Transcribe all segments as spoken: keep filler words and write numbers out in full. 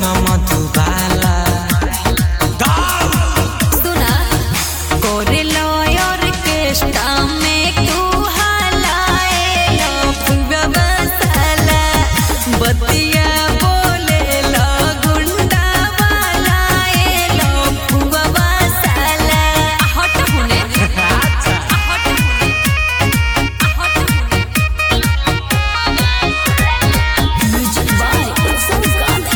सुन मधुबाला सुना कोरे लॉयर के स्टाम में तू हलाए लो मसाला बतिया बोले लो गुंडा वाला ए लो मसाला हट हुने हट हुने हट हुने म्यूजिक बाय उत्सव गांधी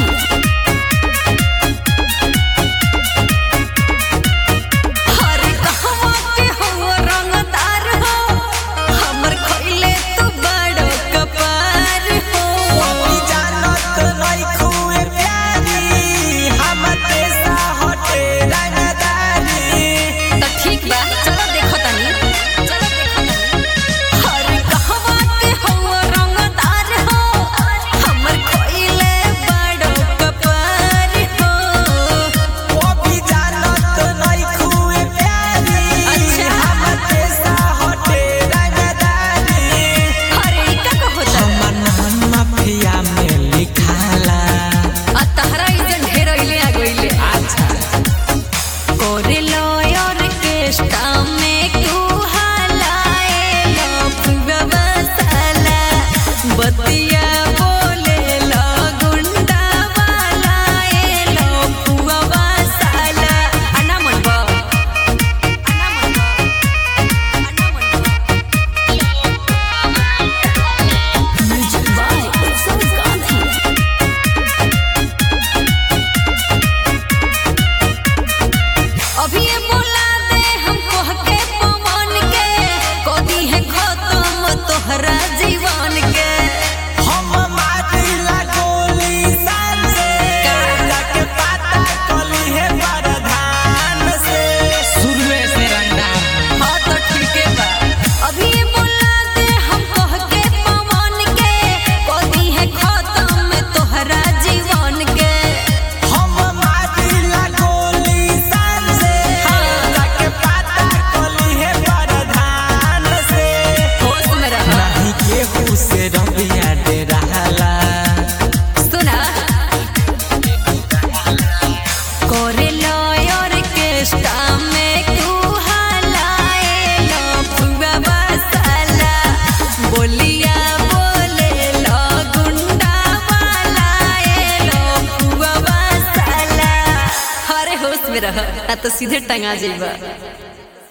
हरे कहवा के हो रंगदार हो हमर खइले तू बड़ो कपार हो अभी जानत नहीं खुए प्यारी हमर पैसा हटे रंगदारी त ठीक बा चलो देखो तनी चलो देखो तनी हरे कहवा के हो रंगदार हो हमर खइले बड़ो कपार हो अभी जानत नहीं खुए प्यारी अच्छा। हमर पैसा हटे रंगदारी हरे का कहता हमर नाम माफिया में लिखाला आ तहरा इजन ढेर अइले आ गइले अच्छा कोरे लॉयर के स्टाम में तू हलाए लो मसाला बतिया बोले लो गुंडा वाला ए लो मसाला अन्ना मनबा अन्ना मनबा अन्ना मनबा म्यूजिक बाय उत्सव गांधी अभी ये बोला दे हमको हके पवन के कोदी है खत्म तोहरा जीवन के हम मारिला गोली शान से जाके पता कली है प्रधान से शुरुए से रंडा हाँ तो ठीक है बा अभी ये बोला दे हमको हके पवन के कोदी है खत्म तोहरा जीवन के हम मारिला गोली शान से जाके पता कली है प्रधान से होश में रह नहीं केहू से रबिया दे रहला सुना कोरे लॉयर के स्टाम में तू हलाए लो मसाला बोलिया बोले लो गुंडा वाला ए लो मसाला हरे होश में रह ना तो सीधे टंगा जाइबा।